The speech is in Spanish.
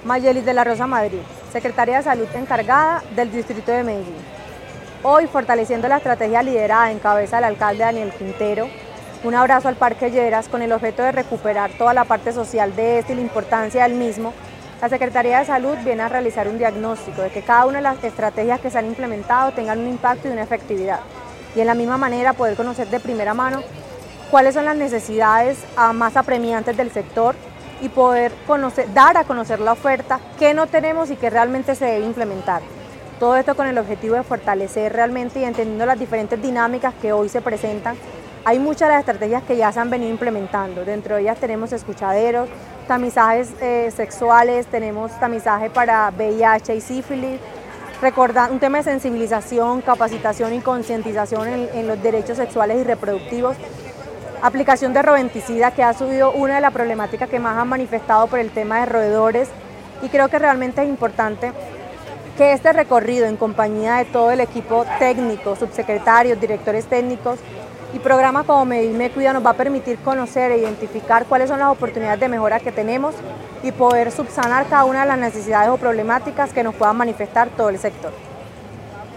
Mayelis de la Rosa Madrid, Secretaria de Salud encargada del Distrito de Medellín. Hoy, fortaleciendo la estrategia liderada en cabeza del alcalde Daniel Quintero, un abrazo al Parque Lleras con el objeto de recuperar toda la parte social de este y la importancia del mismo, la Secretaría de Salud viene a realizar un diagnóstico de que cada una de las estrategias que se han implementado tengan un impacto y una efectividad. Y en la misma manera poder conocer de primera mano cuáles son las necesidades más apremiantes del sector y poder dar a conocer la oferta, qué no tenemos y qué realmente se debe implementar. Todo esto con el objetivo de fortalecer realmente y entendiendo las diferentes dinámicas que hoy se presentan. Hay muchas de las estrategias que ya se han venido implementando, dentro de ellas tenemos escuchaderos, tamizajes sexuales, tenemos tamizaje para VIH y sífilis, un tema de sensibilización, capacitación y concientización en los derechos sexuales y reproductivos, aplicación de rodenticida, que ha sido una de las problemáticas que más han manifestado por el tema de roedores, y creo que realmente es importante que este recorrido en compañía de todo el equipo técnico, subsecretarios, directores técnicos y programas como Medellín Me Cuida nos va a permitir conocer e identificar cuáles son las oportunidades de mejora que tenemos y poder subsanar cada una de las necesidades o problemáticas que nos puedan manifestar todo el sector.